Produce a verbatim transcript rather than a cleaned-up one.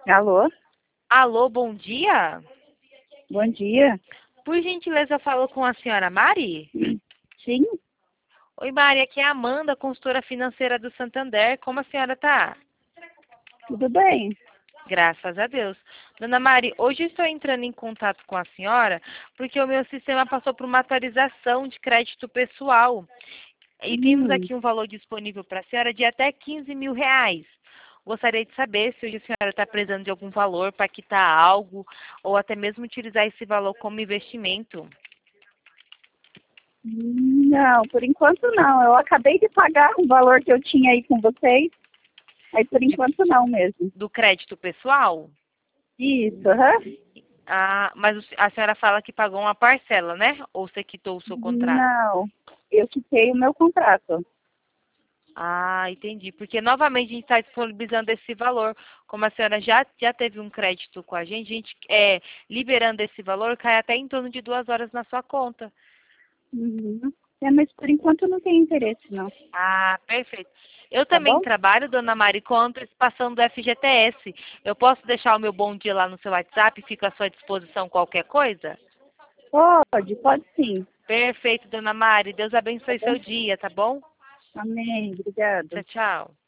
Alô, Alô, bom dia. bom dia. Por gentileza, eu falo com a senhora Mari? Sim, Oi, Mari, aqui é a Amanda, consultora financeira do Santander. Como a senhora tá? tudo bem? Graças a Deus. Dona Mari, hoje eu estou entrando em contato com a senhora porque o meu sistema passou por uma atualização de crédito pessoal. E temos Hum, aqui um valor disponível para a senhora de até quinze mil reais. Gostaria de saber se hoje a senhora está precisando de algum valor para quitar algo ou até mesmo utilizar esse valor como investimento. não, por enquanto não. Eu acabei de pagar o valor que eu tinha aí com vocês, mas por De- enquanto não mesmo. do crédito pessoal? Isso, aham. Ah, mas o- a senhora fala que pagou uma parcela, né? Ou você quitou o seu contrato? Não, eu quitei o meu contrato. Ah, entendi. Porque novamente a gente está disponibilizando esse valor. Como a senhora já, já teve um crédito com a gente, a gente é, liberando esse valor, cai até em torno de duas horas na sua conta. Uhum. É, mas por enquanto não tem interesse, não. Ah, perfeito. Eu Tá também bom? trabalho, dona Mari, com antecipação do F G T S. Eu posso deixar o meu bom dia lá no seu WhatsApp? Fico à sua disposição qualquer coisa? Pode, pode sim. Perfeito, dona Mari. Deus Tá abençoe bom? seu dia, tá bom? Amém, obrigada. Tchau, tchau.